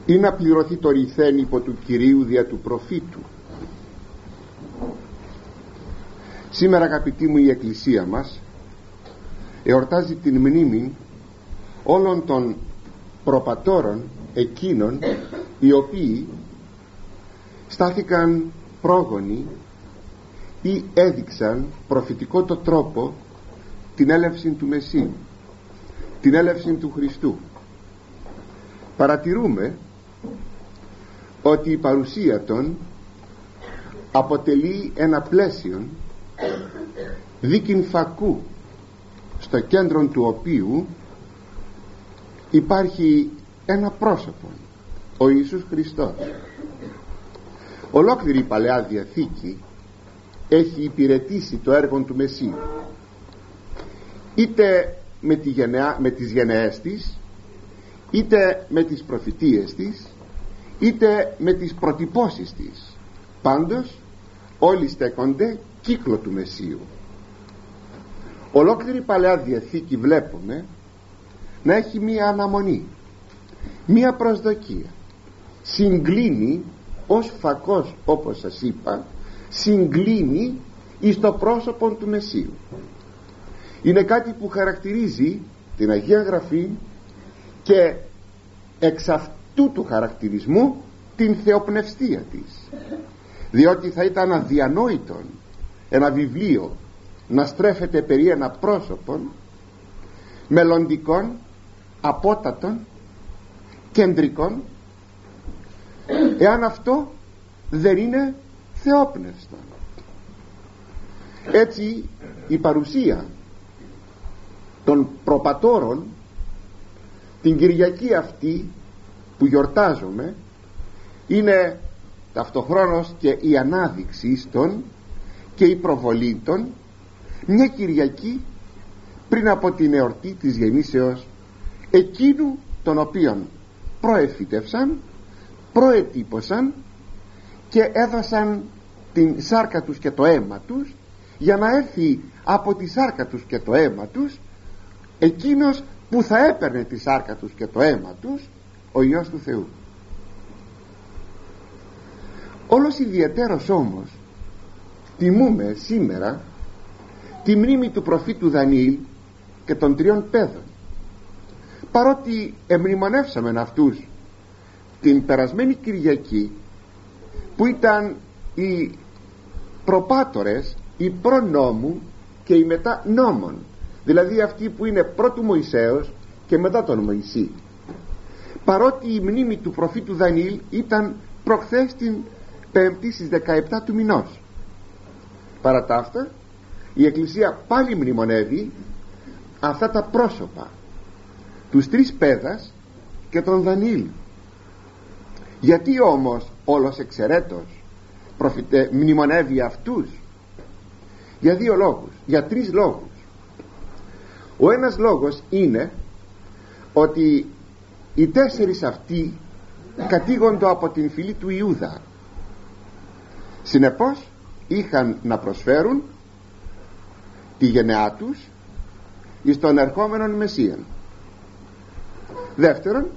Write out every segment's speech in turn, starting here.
ή να πληρωθεί το ρηθέν υπό του Κυρίου δια του προφήτου. Σήμερα, αγαπητοί μου, η Εκκλησία μας εορτάζει την μνήμη όλων των προπατώρων εκείνων οι οποίοι στάθηκαν πρόγονοι ή έδειξαν προφητικό το τρόπο την έλευση του Μεσσίου, την έλευση του Χριστού. Παρατηρούμε ότι η παρουσία των αποτελεί ένα πλαίσιο δίκην φακού, στο κέντρο του οποίου υπάρχει ένα πρόσωπο, ο Ιησούς Χριστός. Ολόκληρη η Παλαιά Διαθήκη έχει υπηρετήσει το έργο του Μεσσίου, είτε με τις γενεές της, είτε με τις προφητείες της, είτε με τις προτυπώσεις της. Πάντως όλοι στέκονται κύκλο του Μεσσίου. Ολόκληρη η Παλαιά Διαθήκη βλέπουμε να έχει μία αναμονή, μία προσδοκία. Συγκλίνει ως φακός, όπως σας είπα, συγκλίνει εις το πρόσωπο του Μεσσίου. Είναι κάτι που χαρακτηρίζει την Αγία Γραφή και εξ αυτού του χαρακτηρισμού την θεοπνευστία της, διότι θα ήταν αδιανόητο ένα βιβλίο να στρέφεται περί ένα πρόσωπο μελλοντικών, απότατων, κεντρικών, εάν αυτό δεν είναι θεόπνευστο. Έτσι η παρουσία των προπατώρων την Κυριακή αυτή που γιορτάζουμε είναι ταυτοχρόνως και η ανάδειξη των και η προβολή των, μια Κυριακή πριν από την εορτή της γεννήσεως εκείνου τον οποίον προεφήτευσαν, προετύπωσαν και έδωσαν την σάρκα τους και το αίμα τους, για να έρθει από τη σάρκα τους και το αίμα τους εκείνος που θα έπαιρνε τη σάρκα τους και το αίμα τους, ο Υιός του Θεού. Όλος ιδιαιτέρως όμως τιμούμε σήμερα τη μνήμη του προφήτου Δανιήλ και των τριών παιδών, παρότι εμνημονεύσαμε αυτούς την περασμένη Κυριακή που ήταν οι προπάτορες, οι προνόμου και οι μετά νόμων, δηλαδή αυτοί που είναι πρώτου Μωυσέως και μετά τον Μωυσή. Παρότι η μνήμη του προφήτου Δανιήλ ήταν προχθές την Πέμπτη στις 17 του μηνός, παρά τα αυτά η Εκκλησία πάλι μνημονεύει αυτά τα πρόσωπα, τους τρεις παιδας και τον Δανιήλ. Γιατί όμως όλος εξαιρέτως μνημονεύει αυτούς? Για δύο λόγους, για τρεις λόγους. Ο ένας λόγος είναι ότι οι τέσσερις αυτοί κατήγονται από την φυλή του Ιούδα, συνεπώς είχαν να προσφέρουν τη γενεά τους εις τον ερχόμενον Μεσσίαν. Δεύτερον,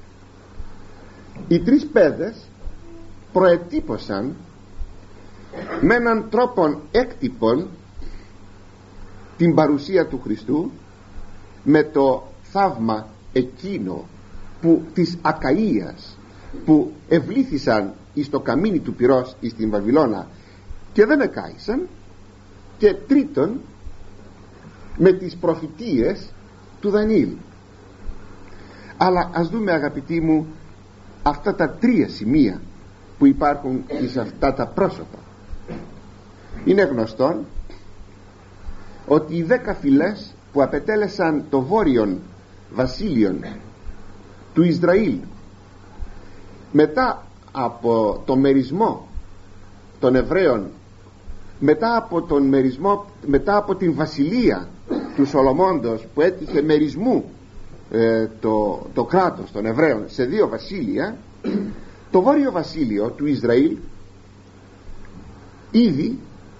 οι τρεις παιδες προετύπωσαν με έναν τρόπον έκτυπον την παρουσία του Χριστού με το θαύμα εκείνο που της Ακαΐας που ευλήθησαν εις το καμίνι του πυρός εις την Βαβυλώνα και δεν εκάησαν. Και τρίτον, με τις προφητείες του Δανιήλ. Αλλά ας δούμε, αγαπητοί μου, αυτά τα τρία σημεία που υπάρχουν εις αυτά τα πρόσωπα. Είναι γνωστόν ότι οι 10 φυλές που απετέλεσαν το βόρειον βασίλειον του Ισραήλ μετά από το μερισμό των Εβραίων, μετά από την βασιλεία του Σολομώντος που έτυχε μερισμού το κράτος των Εβραίων σε δύο βασίλεια, το βόρειο βασίλειο του Ισραήλ ήδη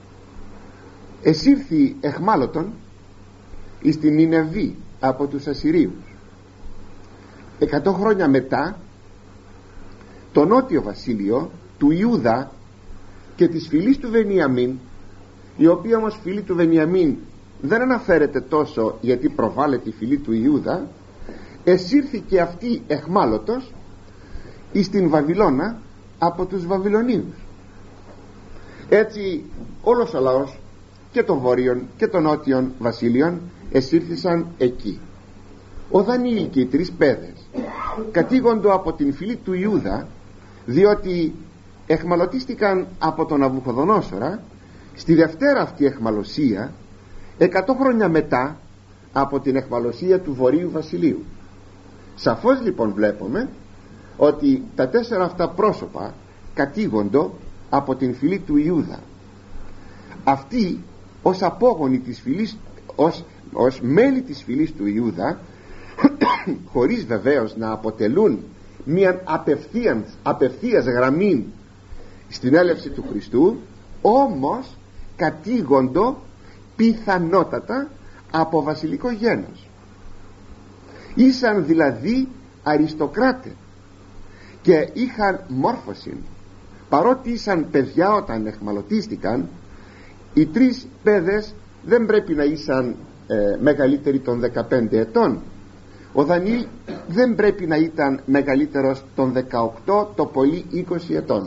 εσύρθη εχμάλωτον εις την Νινεβή από τους Ασσυρίους. 100 χρόνια μετά το νότιο βασίλειο του Ιούδα και της φυλής του Βενιαμίν, η οποία όμως φυλή του Βενιαμίν δεν αναφέρεται τόσο, γιατί προβάλλεται η φυλή του Ιούδα, εσύρθηκε αυτή εχμάλωτος εις την Βαβυλώνα από τους Βαβυλωνίους. Έτσι όλος ο λαός και των βόρειων και των νότιων βασίλειων εσύρθησαν εκεί. Ο Δανιήλ και οι τρεις παιδες κατήγοντο από την φυλή του Ιούδα, διότι εχμαλωτίστηκαν από τον Ναβουχοδονόσορα στη δευτέρα αυτή εχμαλωσία, 100 χρόνια μετά από την εχμαλωσία του Βορείου Βασιλείου. Σαφώς λοιπόν βλέπουμε ότι τα 4 αυτά πρόσωπα κατήγοντο από την φυλή του Ιούδα. Αυτοί ως απόγονοι της φυλής, ως μέλη της φυλής του Ιούδα, χωρίς βεβαίως να αποτελούν μια απευθείας γραμμή στην έλευση του Χριστού, όμως κατήγοντο πιθανότατα από βασιλικό γένος. Ήσαν δηλαδή αριστοκράτες και είχαν μόρφωση, παρότι ήσαν παιδιά όταν εχμαλωτίστηκαν. Οι τρεις παιδες δεν πρέπει να ήσαν μεγαλύτεροι των 15 ετών. Ο Δανιήλ δεν πρέπει να ήταν μεγαλύτερος των 18, το πολύ 20 ετών.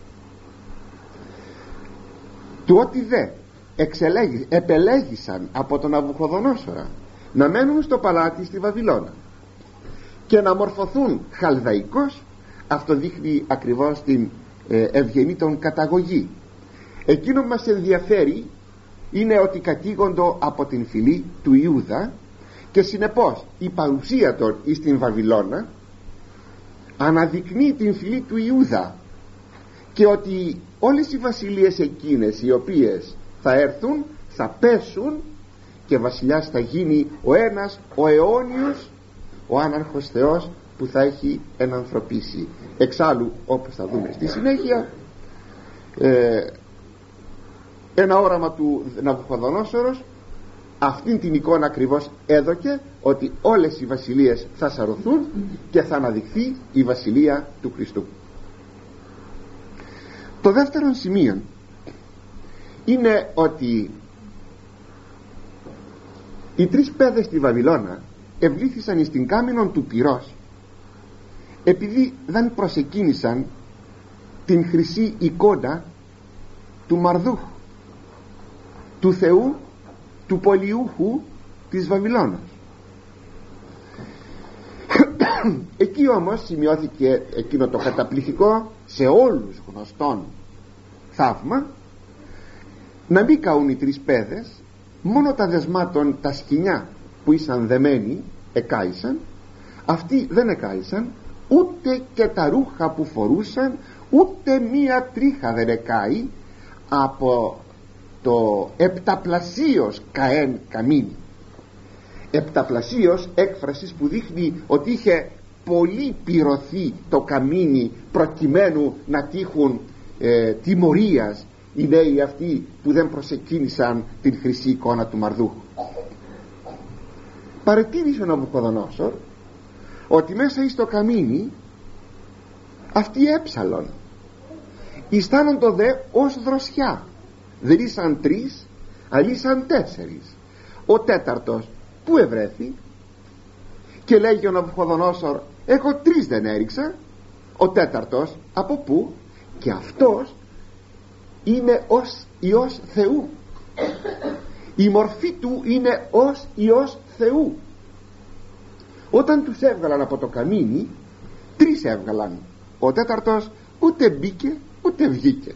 Του ότι δε επελέγησαν από τον Ναβουχοδονόσορα να μένουν στο παλάτι στη Βαβυλώνα και να μορφωθούν χαλδαϊκός, αυτό δείχνει ακριβώς την ευγενή των καταγωγή. Εκείνο που μας ενδιαφέρει είναι ότι κατήγοντο από την φυλή του Ιούδα, και συνεπώς η παρουσία των εις την Βαβυλώνα αναδεικνύει την φυλή του Ιούδα, και ότι όλες οι βασιλείες εκείνες οι οποίες θα έρθουν θα πέσουν και βασιλιάς θα γίνει ο ένας, ο αιώνιος, ο άναρχος Θεός που θα έχει ενανθρωπίσει. Εξάλλου, όπως θα δούμε στη συνέχεια, ένα όραμα του Ναβουχοδονόσορος αυτήν την εικόνα ακριβώς έδωκε, ότι όλες οι βασιλείες θα σαρωθούν και θα αναδειχθεί η βασιλεία του Χριστού. Το δεύτερο σημείο είναι ότι οι τρεις παιδες στη Βαβυλώνα ευλήθησαν εις την κάμινον του πυρός, επειδή δεν προσεκίνησαν την χρυσή εικόνα του Μαρδούχου, του Θεού του πολιούχου της Βαβυλώνας. Εκεί όμως σημειώθηκε εκείνο το καταπληκτικό, σε όλους γνωστόν θαύμα, να μην καούν οι τρεις παιδες, μόνο τα δεσμάτων, τα σκοινιά που ήσαν δεμένοι εκάησαν, αυτοί δεν εκάησαν, ούτε και τα ρούχα που φορούσαν, ούτε μία τρίχα δεν εκάει από το επταπλασίως καέν καμίνι. Επταπλασίως, έκφρασης που δείχνει ότι είχε πολύ πυρωθεί το καμίνι προκειμένου να τύχουν τιμωρίας οι νέοι αυτοί που δεν προσεκίνησαν την χρυσή εικόνα του Μαρδούχου. Παρετήρησε ο Ναβουχοδονόσορ ότι μέσα εις το καμίνι αυτοί έψαλον, αισθάνοντο δε ως δροσιά. Δεν ήσαν τρεις, αλλά ήσαν 4. Ο τέταρτος που ευρέθη? Και λέγει ο Ναβουχοδονόσορ, έχω 3 δεν έριξα. Ο τέταρτος από πού? Και αυτός είναι ως Υιός Θεού, η μορφή του είναι ως Υιός Θεού. Όταν τους έβγαλαν από το καμίνι, 3 έβγαλαν, ο τέταρτος ούτε μπήκε ούτε βγήκε.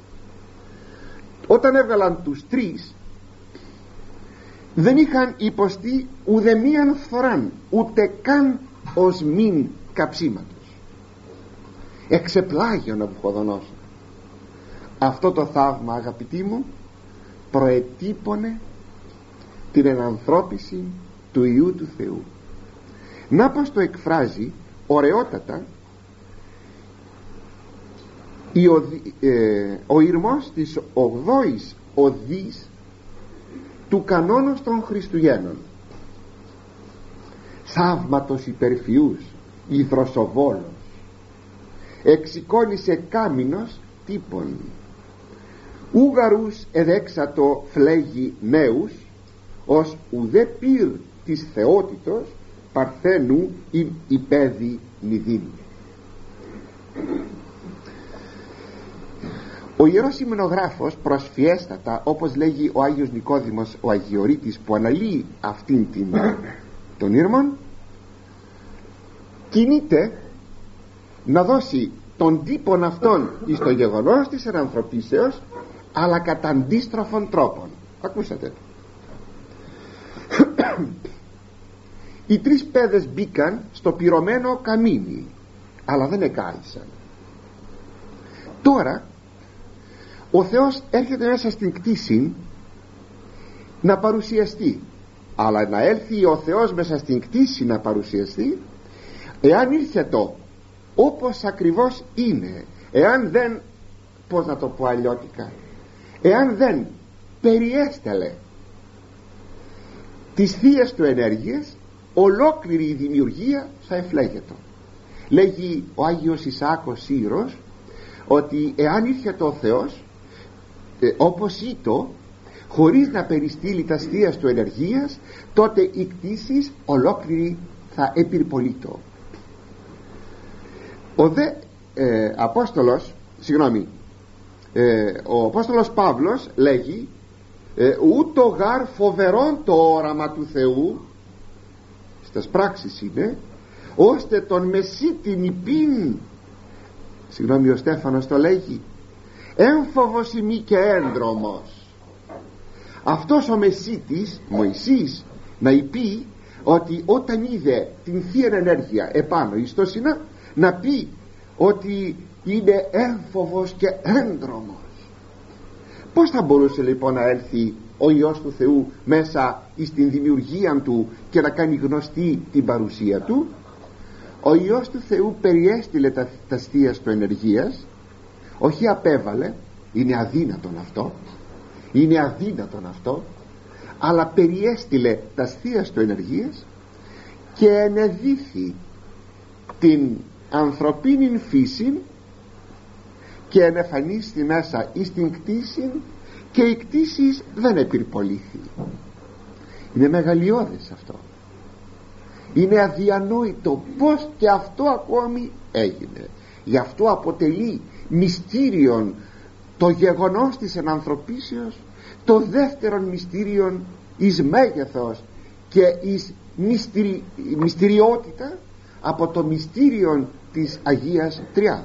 Όταν έβγαλαν τους 3, δεν είχαν υποστεί ουδεμίαν φθοράν, ούτε καν ως μην καψίματος. Εξεπλάγει ο Ναβουχοδονόσορ. Αυτό το θαύμα, αγαπητοί μου, προετύπωνε την ενανθρώπιση του Υιού του Θεού. Να πως το εκφράζει ωραιότατα ο ηρμός της 8ης οδής του κανόνος των Χριστουγέννων. Θαύματος υπερφυούς, υδροσοβόλος, εξηκώνησε κάμινος τύπων, ούγαρους εδέξατο φλέγει νέους, ως ουδέ πυρ της θεότητος παρθένου ειν υπέδη νηδίν. Ο Ιερός Υμνογράφος προσφιέστατα, όπως λέγει ο Άγιος Νικόδημος ο Αγιορείτης, που αναλύει αυτήν τον ήρμον, κινείται να δώσει τον τύπον αυτόν εις το γεγονός της ενανθρωπίσεως, αλλά κατά αντίστροφων τρόπων. Ακούσατε. Οι τρεις παιδες μπήκαν στο πυρωμένο καμίνι, αλλά δεν εκάλυσαν. Τώρα ο Θεός έρχεται μέσα στην κτήση να παρουσιαστεί, αλλά να έλθει ο Θεός μέσα στην κτήση να παρουσιαστεί, εάν ήρθε το όπως ακριβώς είναι, εάν δεν, πώς να το πω αλλιώτικα, εάν δεν περιέστελε τις θείες του ενέργειες, ολόκληρη η δημιουργία θα εφλέγεται. Λέγει ο Άγιος Ισαάκος Σύρος ότι εάν ήρθε ο Θεός όπως ήτο, χωρίς να περιστείλει τα θείες του ενεργείας, τότε η κτήση ολόκληρη θα επιρπολείτο. Ο δε Απόστολος, ο Απόστολος Παύλος λέγει ούτω γάρ φοβερόν το όραμα του Θεού, στις πράξεις είναι, ώστε τον μεσίτην υπήν, ο Στέφανος το λέγει, έμφοβος ημί και έντρομος. Αυτός ο μεσίτης Μωυσής να υπεί ότι όταν είδε την θεία ενέργεια επάνω εις το Σινά, να πει ότι είναι έμφοβος και έντρομος. Πώς θα μπορούσε λοιπόν να έλθει ο Υιός του Θεού μέσα στην δημιουργία του και να κάνει γνωστή την παρουσία του? Ο Υιός του Θεού περιέστειλε τα θείας του ενεργείας, όχι απέβαλε, είναι αδύνατον αυτό, αλλά περιέστειλε τα θείας του ενεργείας και ενεδίθη την ανθρωπίνην φύση και ενεφανίστη μέσα εις την κτήση, και η κτήση δεν επιρπολήθη. Είναι μεγαλειώδες αυτό, είναι αδιανόητο πως και αυτό ακόμη έγινε. Γι' αυτό αποτελεί μυστήριον το γεγονός της ενανθρωπίσεως, το δεύτερον μυστήριον εις μέγεθος και εις μυστηριότητα από το μυστήριον της Αγίας Τριάδος.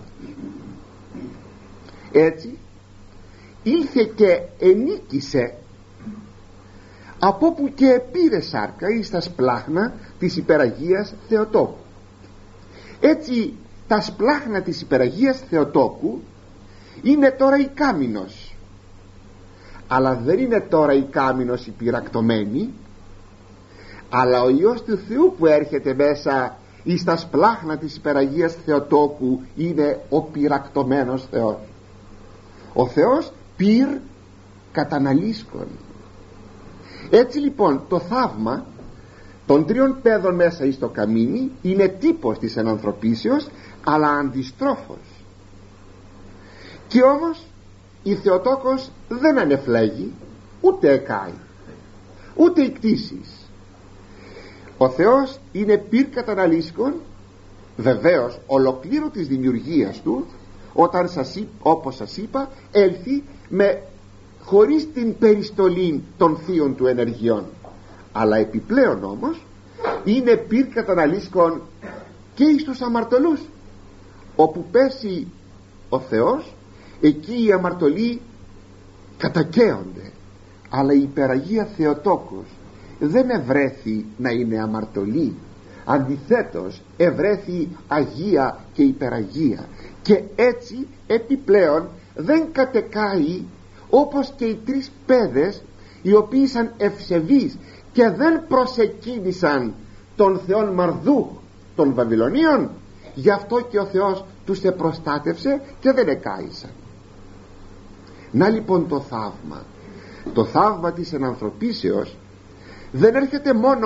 Έτσι ήλθε και ενίκησε από που και επήρε σάρκα εις τα σπλάχνα της υπεραγίας Θεοτόκου. Έτσι τα σπλάχνα της υπεραγίας Θεοτόκου είναι τώρα η κάμινος, αλλά δεν είναι τώρα η κάμινος η πυρακτωμένη, αλλά ο Υιός του Θεού που έρχεται μέσα εις τα σπλάχνα της υπεραγίας Θεοτόκου είναι ο πυρακτωμένος Θεός. Ο Θεός πυρ καταναλύσκων. Έτσι λοιπόν το θαύμα των τριών παιδών μέσα εις το καμίνι είναι τύπος της ενανθρωπίσεως, αλλά αντιστρόφως. Και όμως η Θεοτόκος δεν ανεφλέγει, ούτε εκάει, ούτε ικτήσεις. Ο Θεός είναι πυρ καταναλύσκων, βεβαίως ολοκλήρου της δημιουργίας του, όταν όπως σας είπα έλθει χωρίς την περιστολή των θείων του ενεργειών, αλλά επιπλέον όμως είναι πυρ καταναλύσκων και εις τους αμαρτωλούς. Όπου πέσει ο Θεός, εκεί οι αμαρτωλοί κατακαίονται, αλλά η υπεραγία Θεοτόκος δεν ευρέθη να είναι αμαρτωλή, αντιθέτως ευρέθη αγία και υπεραγία, και έτσι επιπλέον δεν κατεκάει όπως και οι τρεις παιδες, οι οποίοι ήσαν ευσεβείς και δεν προσεκίνησαν τον Θεόν Μαρδού των Βαβυλωνίων. Γι' αυτό και ο Θεός τους επροστάτευσε και δεν εκάησαν. Να λοιπόν το θαύμα της ενανθρωπίσεως δεν έρχεται μόνο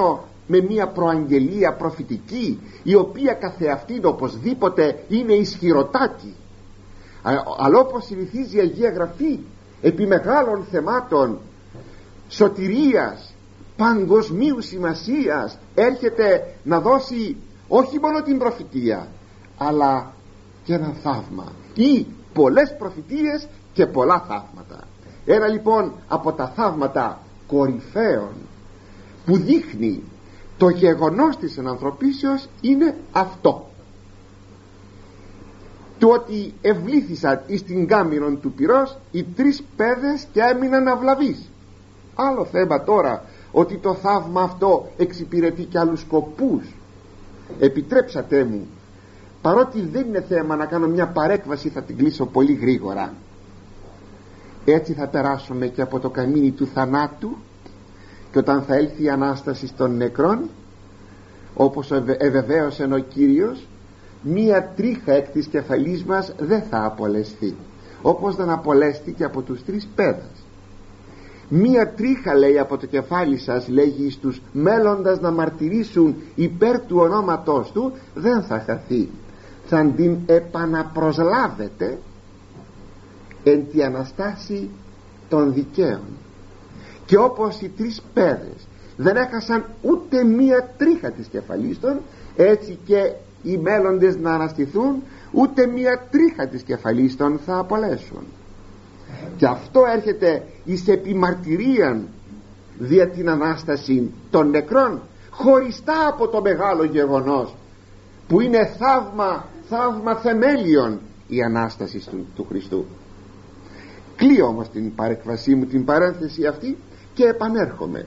με μια προαγγελία προφητική, η οποία καθεαυτήν οπωσδήποτε είναι ισχυροτάτη, αλλά όπως συνηθίζει η Αγία Γραφή επί μεγάλων θεμάτων σωτηρίας παγκοσμίου σημασίας, έρχεται να δώσει όχι μόνο την προφητεία, αλλά και ένα θαύμα, ή πολλές προφητείες και πολλά θαύματα. Ένα λοιπόν από τα θαύματα κορυφαίων που δείχνει το γεγονός της ενανθρωπίσεως είναι αυτό, το ότι ευλήθησαν εις την κάμινον του πυρός οι 3 παίδες και έμειναν αυλαβείς. Άλλο θέμα τώρα ότι το θαύμα αυτό εξυπηρετεί και άλλους σκοπούς. Επιτρέψατε μου, παρότι δεν είναι θέμα να κάνω μια παρέκβαση, θα την κλείσω πολύ γρήγορα. Έτσι θα περάσουμε και από το καμίνι του θανάτου, και όταν θα έλθει η Ανάσταση των νεκρών, όπως ευεβαίωσε ο Κύριος, μία τρίχα εκ της κεφαλής μας δεν θα απολεσθεί, όπως δεν απολέστηκε από τους 3 παίδες. Μία τρίχα, λέει, από το κεφάλι σας, λέγει, στους μέλλοντας να μαρτυρήσουν υπέρ του ονόματός του, δεν θα χαθεί, θα την επαναπροσλάβετε εν τη Αναστάση των δικαίων. Και όπως οι 3 παίδες δεν έχασαν ούτε μία τρίχα της κεφαλής των, έτσι και οι μέλλοντες να αναστηθούν ούτε μία τρίχα της κεφαλής των θα απολέσουν. Και αυτό έρχεται εις επιμαρτυρίαν δια την Ανάσταση των νεκρών, χωριστά από το μεγάλο γεγονός που είναι θαύμα θεμέλιον, η Ανάσταση του Χριστού. Κλείω όμως την παρεκβασή μου, την παρένθεση αυτή, και επανέρχομαι,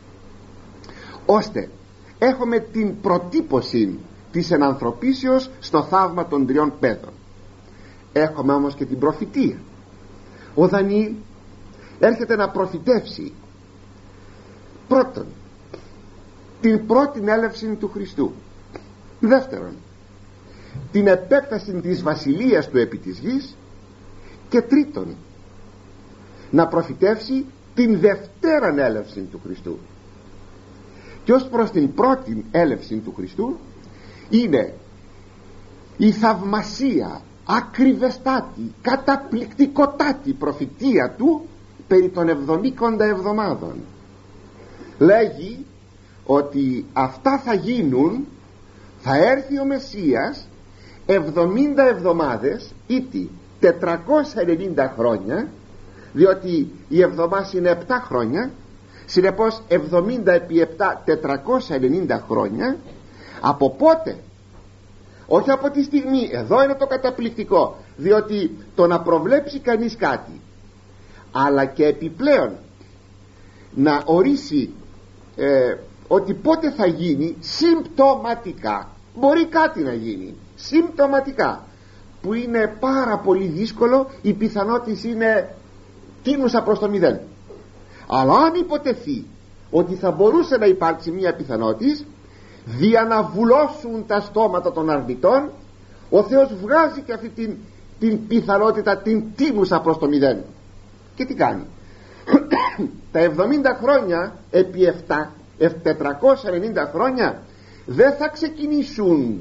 ώστε έχουμε την προτύπωση της ενανθρωπίσεως στο θαύμα των 3 παίδων. Έχουμε όμως και την προφητεία. Ο Δανιήλ έρχεται να προφητεύσει πρώτον την πρώτη έλευση του Χριστού, δεύτερον την επέκταση της βασιλείας του επί της γης, και τρίτον να προφητεύσει την δευτέραν έλευση του Χριστού. Και ως προς την πρώτη έλευση του Χριστού είναι η θαυμασία, ακριβεστάτη, καταπληκτικότατη προφητεία του περί των 70 εβδομάδων. Λέγει ότι αυτά θα γίνουν, θα έρθει ο Μεσσίας 70 εβδομάδες, ήτι 490 χρόνια, διότι η εβδομάδα είναι 7 χρόνια, συνεπώς 70 επί 7, 490 χρόνια. Από πότε? Όχι από τη στιγμή, εδώ είναι το καταπληκτικό, διότι το να προβλέψει κανείς κάτι, αλλά και επιπλέον να ορίσει ότι πότε θα γίνει συμπτωματικά, μπορεί κάτι να γίνει συμπτωματικά, που είναι πάρα πολύ δύσκολο, οι πιθανότητες είναι τίνουσα προς το 0. Αλλά αν υποτεθεί ότι θα μπορούσε να υπάρξει μια πιθανότητα, δια να βουλώσουν τα στόματα των αρνητών, ο Θεός βγάζει και αυτή την πιθανότητα, την τίνουσα προς το 0. Και τι κάνει? Τα 70 χρόνια επί 7, 490 χρόνια δεν θα ξεκινήσουν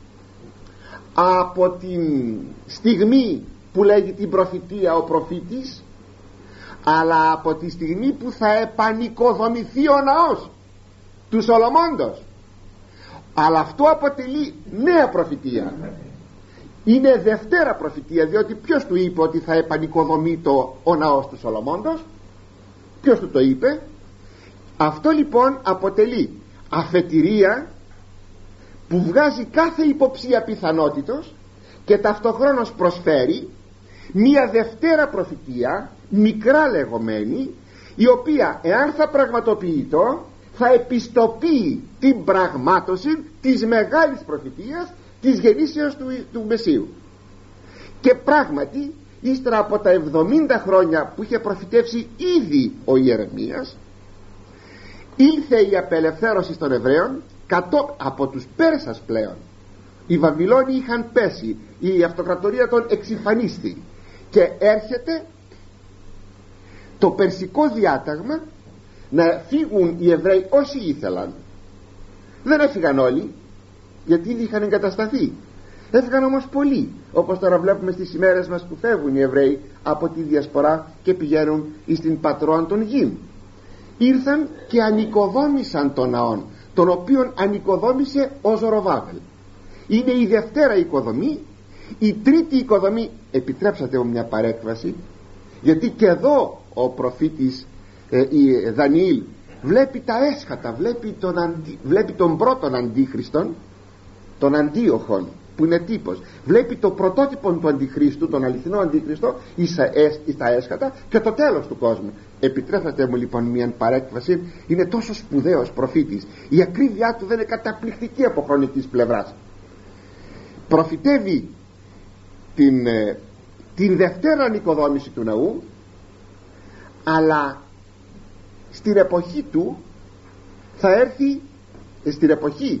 από την στιγμή που λέγει την προφητεία ο προφήτης, αλλά από τη στιγμή που θα επανοικοδομηθεί ο ναός του Σολομώντος. Αλλά αυτό αποτελεί νέα προφητεία, είναι δευτέρα προφητεία, διότι ποιος του είπε ότι θα επανοικοδομεί ο ναός του Σολομώντος? Ποιος του το είπε? Αυτό λοιπόν αποτελεί αφετηρία που βγάζει κάθε υποψία πιθανότητος και ταυτοχρόνως προσφέρει μία δευτέρα προφητεία, μικρά λεγόμενη, η οποία εάν θα πραγματοποιητό θα επιστοποιεί την πραγμάτωση της μεγάλης προφητείας της γεννήσεως του Μεσσίου. Και πράγματι ύστερα από τα 70 χρόνια που είχε προφητεύσει ήδη ο Ιερεμίας, ήλθε η απελευθέρωση των Εβραίων από τους Πέρσας πλέον. Οι Βαβυλώνοι είχαν πέσει, η αυτοκρατορία των εξυφανίστη, και έρχεται το περσικό διάταγμα να φύγουν οι Εβραίοι όσοι ήθελαν, Δεν έφυγαν όλοι, γιατί ήδη είχαν εγκατασταθεί. Έφυγαν όμως πολλοί, όπως τώρα βλέπουμε στις ημέρες μας που φεύγουν οι Εβραίοι από τη Διασπορά και πηγαίνουν εις την πατρόν των γην. Ήρθαν και ανοικοδόμησαν τον ναόν, τον οποίον ανοικοδόμησε ο Ζοροβάβελ. Είναι η δευτέρα οικοδομή. Η τρίτη οικοδομή, επιτρέψατε μου μια παρέκβαση, γιατί και εδώ ο προφήτης Δανιήλ βλέπει τα έσχατα, βλέπει τον πρώτον αντίχριστον, τον Αντίοχον, που είναι τύπος. Βλέπει το πρωτότυπο του Αντιχρίστου, τον αληθινό Αντίχριστο, στα έσχατα και το τέλος του κόσμου. Επιτρέψατε μου λοιπόν μια παρέκβαση. Είναι τόσο σπουδαίος προφήτης, η ακρίβειά του δεν είναι καταπληκτική από χρονικής πλευράς. Προφητεύει την δευτέρα ανοικοδόμηση του ναού, αλλά στην εποχή του θα έρθει, στην εποχή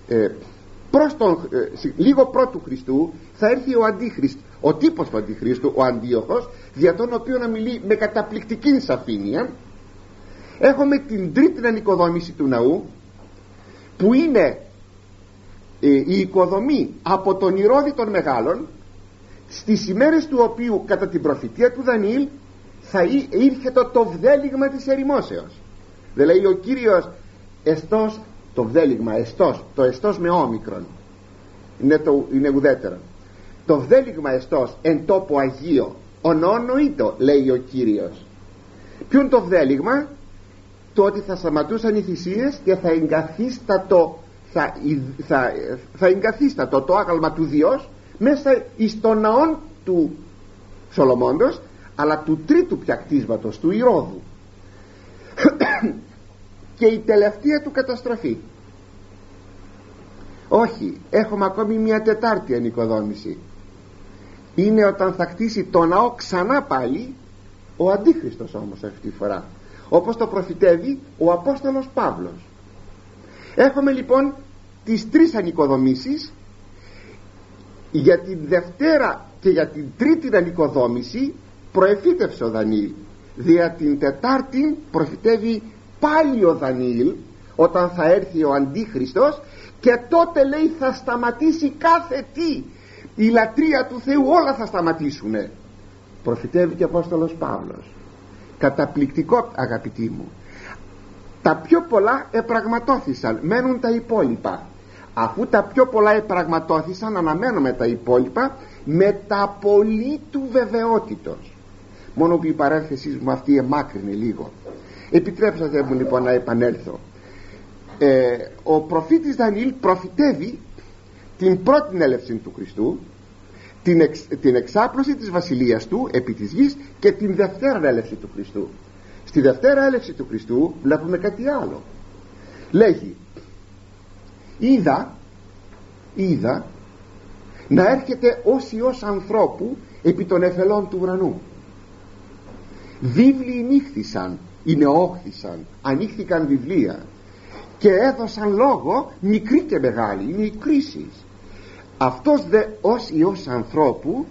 λίγο πρώτου Χριστού, θα έρθει ο Αντίχριστος, ο τύπος του Αντιχρίστου, ο Αντίοχος, δια τον οποίο να μιλεί με καταπληκτική σαφήνεια. Έχουμε την τρίτη ανοικοδόμηση του ναού, που είναι η οικοδομή από τον Ηρώδη των Μεγάλων, στις ημέρες του οποίου κατά την προφητεία του Δανιήλ θα ήρθε το βδέλιγμα της ερημόσεως. Δηλαδή ο Κύριος εστός, το βδέλιγμα εστός, το εστός με όμικρον είναι ουδέτερο, το βδέλιγμα εστός εν τόπο Αγίο ονόνοητο, λέει ο Κύριος. Ποιο είναι το βδέλιγμα? Το ότι θα σταματούσαν οι θυσίες και θα εγκαθίστατο το άγαλμα του Διός μέσα εις τον ναόν του Σολομώντος, αλλά του τρίτου πια κτίσματος, του Ηρώδου. Και η τελευταία του καταστροφή. Όχι, έχουμε ακόμη μια τετάρτη ανοικοδόμηση. Είναι όταν θα κτίσει το ναό ξανά πάλι ο Αντίχριστος, όμως αυτή τη φορά, όπως το προφητεύει ο Απόστολος Παύλος. Έχουμε λοιπόν τις τρεις ανοικοδομήσεις. Για την Δευτέρα και για την τρίτη ανοικοδόμηση προεφήτευσε ο Δανιήλ. Δια την Τετάρτη προφητεύει πάλι ο Δανιήλ, όταν θα έρθει ο Αντίχριστος, και τότε λέει θα σταματήσει κάθε τι, η λατρεία του Θεού, όλα θα σταματήσουνε. Προφητεύει και ο Απόστολος Παύλος. Καταπληκτικό, αγαπητοί μου. Τα πιο πολλά επραγματώθησαν, μένουν τα υπόλοιπα. Αφού τα πιο πολλά επραγματώθησαν, αναμένουμε τα υπόλοιπα με τα πολύ του βεβαιότητος. Μόνο που η παρένθεση μου αυτή εμάκρυνε λίγο. Επιτρέψατε μου λοιπόν να επανέλθω. Ο προφήτης Δανιήλ προφητεύει την πρώτη έλευση του Χριστού, την εξάπλωση της βασιλείας του επί της γης, και την δευτέρα έλευση του Χριστού. Στη δευτέρα έλευση του Χριστού βλέπουμε κάτι άλλο. Λέγει: είδα να έρχεται ως Υιός ανθρώπου επί των εφελών του ουρανού. Βίβλοι νύχθησαν, ενεόχθησαν, ανοίχθηκαν βιβλία και έδωσαν λόγο μικροί και μεγάλοι. Είναι οι κρίσεις. Αυτός δε ως Υιός ανθρώπου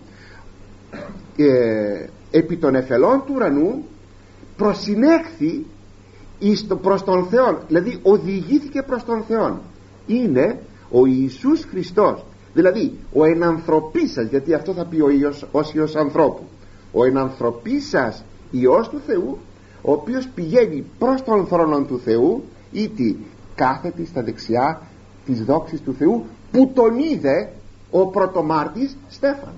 επί των εφελών του ουρανού προσυνέχθη προς τον Θεό, δηλαδή οδηγήθηκε προς τον Θεό. Είναι ο Ιησούς Χριστός, δηλαδή ο ενανθρωπίσας, γιατί αυτό θα πει ο Υιός, ως Υιός ανθρώπου, ο ενανθρωπίσας Υιός του Θεού, ο οποίος πηγαίνει προς τον θρόνο του Θεού, ήτι κάθεται στα δεξιά της δόξης του Θεού, που τον είδε ο πρωτομάρτης Στέφανος.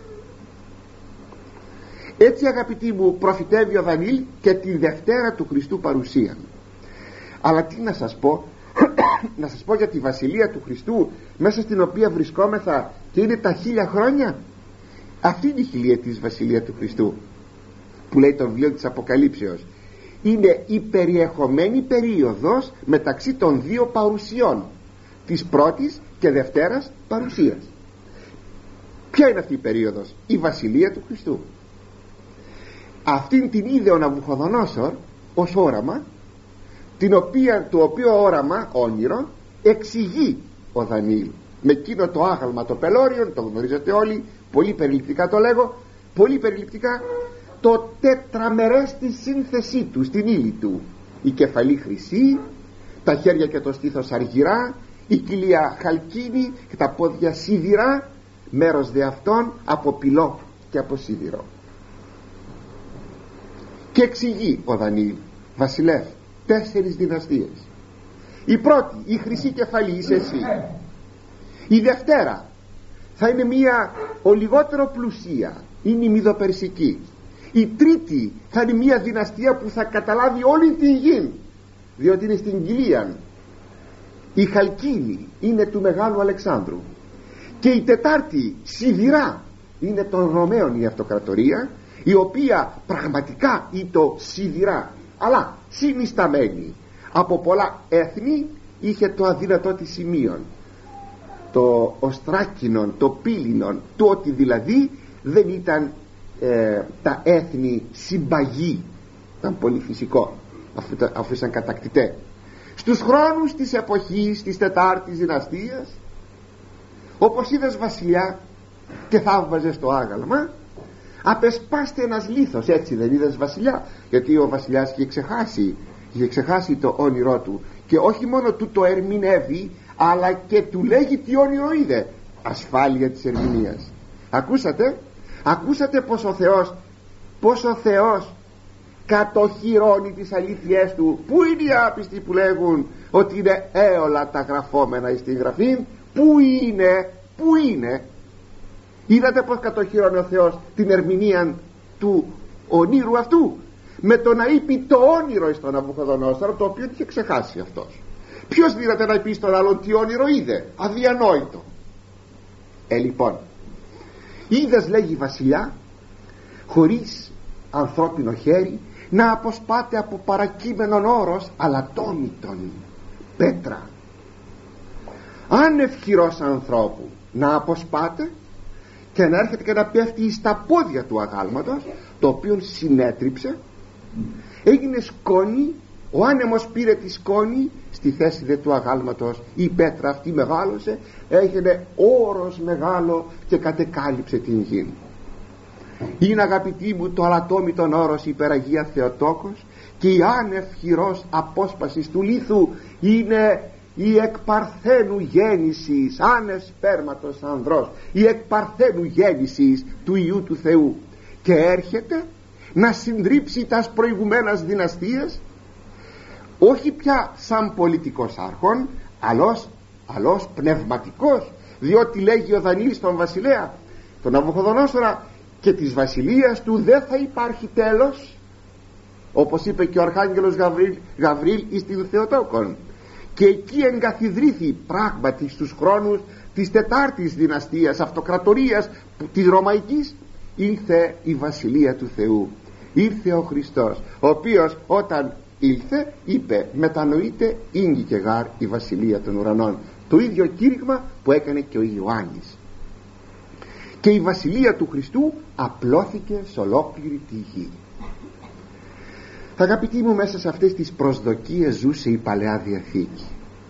Έτσι, αγαπητοί μου, προφητεύει ο Δανιήλ και τη Δευτέρα του Χριστού παρουσία. Αλλά τι να σας πω? Να σας πω για τη βασιλεία του Χριστού, μέσα στην οποία βρισκόμεθα και είναι τα 1000 χρόνια. Αυτή είναι η χιλιετής βασιλεία του Χριστού, που λέει το βιβλίο της Αποκαλύψεως. Είναι η περιεχομένη περίοδος μεταξύ των δύο παρουσιών, της πρώτης και δευτέρας παρουσίας. Ποια είναι αυτή η περίοδος? Η βασιλεία του Χριστού. Αυτήν την είδε ο Ναβουχοδονόσορ ως όραμα, το οποίο όραμα, όνειρο, εξηγεί ο Δανιήλ με εκείνο το άγαλμα το πελώριον, το γνωρίζετε όλοι, πολύ περιληπτικά το λέγω, πολύ περιληπτικά, το τετραμερές στη σύνθεσή του, στην ύλη του, η κεφαλή χρυσή, τα χέρια και το στήθος αργυρά, η κοιλία χαλκίνη και τα πόδια σίδηρα, μέρος δε αυτών από πυλό και από σίδηρο. Και εξηγεί ο Δανιήλ, βασιλεύ, 4 δυναστείες. Η πρώτη, η χρυσή κεφαλή, είσαι εσύ. Η δευτέρα θα είναι μία ο λιγότερο πλουσία, είναι η Μηδοπερσική. Η τρίτη θα είναι μία δυναστεία που θα καταλάβει όλη την γη, διότι είναι στην κοιλία. Η Χαλκίνη είναι του Μεγάλου Αλεξάνδρου. Και η τετάρτη, σιδηρά, είναι των Ρωμαίων η αυτοκρατορία, η οποία πραγματικά είναι το σιδηρά, αλλά συνισταμένη από πολλά έθνη, είχε το αδύνατό της σημείων, το οστράκινον, το πύλινον, το ότι δηλαδή δεν ήταν τα έθνη συμπαγή, ήταν πολύ φυσικό αφού ήσαν κατακτητέ. Στους χρόνους της εποχής της τετάρτης δυναστείας, όπως είδες βασιλιά και θαύμαζες το άγαλμα, απεσπάστε ένας λίθος, έτσι δεν είδες βασιλιά? Γιατί ο βασιλιάς είχε ξεχάσει το όνειρό του, και όχι μόνο του το ερμηνεύει, αλλά και του λέγει τι όνειρο είδε. Ασφάλεια της ερμηνείας. Ακούσατε πως ο Θεός κατοχυρώνει τις αλήθειές του? Πού είναι οι άπιστοι που λέγουν ότι είναι έολα τα γραφόμενα στην γραφή? Πού είναι? Είδατε πως κατοχυρώνει ο Θεός την ερμηνεία του ονείρου αυτού? Με το να είπε το όνειρο στον Ναβουχοδονόσορο, το οποίο είχε ξεχάσει αυτός. Ποιος δύναται να πει στον άλλον τι όνειρο είδε? Αδιανόητο. Λοιπόν, είδες, λέγει βασιλιά, χωρίς ανθρώπινο χέρι, να αποσπάτε από παρακείμενον όρος αλατόμητον πέτρα. άνευ χειρός ανθρώπου να αποσπάτε και να έρχεται και να πέφτει στα πόδια του αγάλματος, το οποίο συνέτριψε, έγινε σκόνη. Ο άνεμος πήρε τη σκόνη, στη θέση δε του αγάλματος η πέτρα αυτή μεγάλωσε, έγινε όρος μεγάλο και κατεκάλυψε την γη. Είναι, αγαπητοί μου, το αλατόμητον όρος υπεραγία Θεοτόκος, και η άνευ χειρός απόσπασης του λίθου είναι η εκπαρθένου γέννησης, άνευ σπέρματος ανδρός, η εκπαρθένου γέννησης του Υιού του Θεού, και έρχεται να συντρίψει τας προηγουμένας δυναστείες, όχι πια σαν πολιτικός άρχον, αλλός πνευματικός, διότι λέγει ο Δανιήλ στον βασιλέα, τον Ναβουχοδονόσορα, και της βασιλείας του δεν θα υπάρχει τέλος, όπως είπε και ο Αρχάγγελος Γαβρίλ εις την Θεοτόκον. Και εκεί εγκαθιδρύθη πράγματι στους χρόνους της τετάρτης δυναστείας αυτοκρατορίας της Ρωμαϊκής, ήλθε η βασιλεία του Θεού, ήρθε ο Χριστός, ο οποίος όταν ήλθε είπε μετανοείται ήγγι και γάρ η βασιλεία των ουρανών, το ίδιο κήρυγμα που έκανε και ο Ιωάννης. Και η βασιλεία του Χριστού απλώθηκε σε ολόκληρη τη γη. Αγαπητοί μου, μέσα σε αυτές τις προσδοκίες ζούσε η Παλαιά Διαθήκη,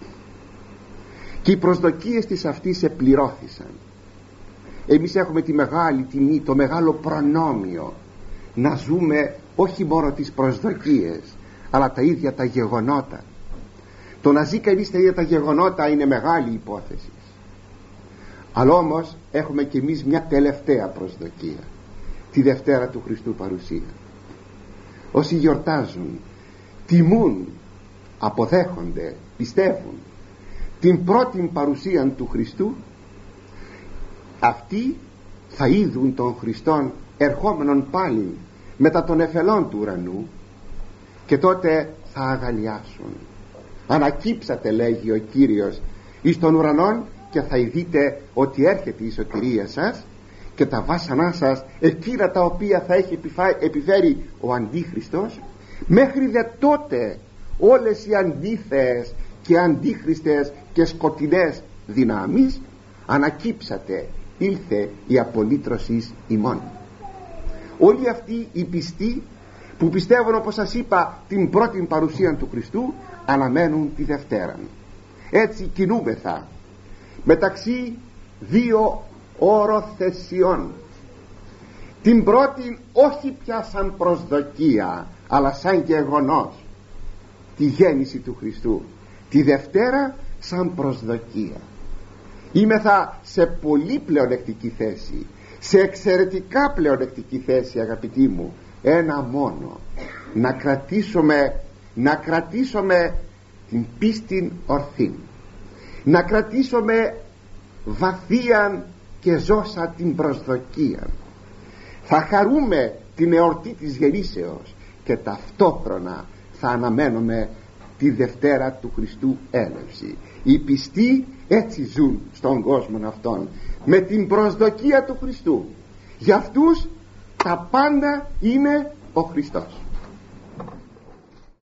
και οι προσδοκίες της αυτής επληρώθησαν. Εμείς έχουμε τη μεγάλη τιμή, το μεγάλο προνόμιο να ζούμε όχι μόνο τις προσδοκίες, αλλά τα ίδια τα γεγονότα. Το να ζει κανείς τα ίδια τα γεγονότα είναι μεγάλη υπόθεση. Αλλά όμως έχουμε κι εμείς μια τελευταία προσδοκία, τη Δευτέρα του Χριστού παρουσία. Όσοι γιορτάζουν, τιμούν, αποδέχονται, πιστεύουν την πρώτη παρουσία του Χριστού, αυτοί θα είδουν τον Χριστόν ερχόμενον πάλι μετά των εφελών του ουρανού, και τότε θα αγαλιάσουν. Ανακύψατε, λέγει ο Κύριος, εις των ουρανών, και θα ειδείτε ότι έρχεται η σωτηρία σας, και τα βάσανά σας, εκείνα τα οποία θα έχει επιφέρει ο Αντίχριστος. Μέχρι δε τότε όλες οι αντίθεες και αντίχριστες και σκοτεινές δυνάμεις ανακύψατε, ήλθε η απολύτρωση ημών. Όλοι αυτοί οι πιστοί που πιστεύουν, όπως σας είπα, την πρώτη παρουσία του Χριστού, αναμένουν τη Δευτέρα. Έτσι κινούμεθα μεταξύ δύο οροθεσιών. Την πρώτη όχι πια σαν προσδοκία, αλλά σαν γεγονός, τη γέννηση του Χριστού, τη Δευτέρα σαν προσδοκία. Είμεθα σε πολύ πλεονεκτική θέση, σε εξαιρετικά πλεονεκτική θέση, αγαπητοί μου. Ένα μόνο, να κρατήσουμε την πίστην ορθήν, να κρατήσουμε βαθίαν και ζώσα την προσδοκία. Θα χαρούμε την εορτή της γεννήσεως και ταυτόχρονα θα αναμένουμε τη Δευτέρα του Χριστού έλευση. Οι πιστοί έτσι ζουν στον κόσμο αυτόν, με την προσδοκία του Χριστού. Για αυτούς τα πάντα είναι ο Χριστός.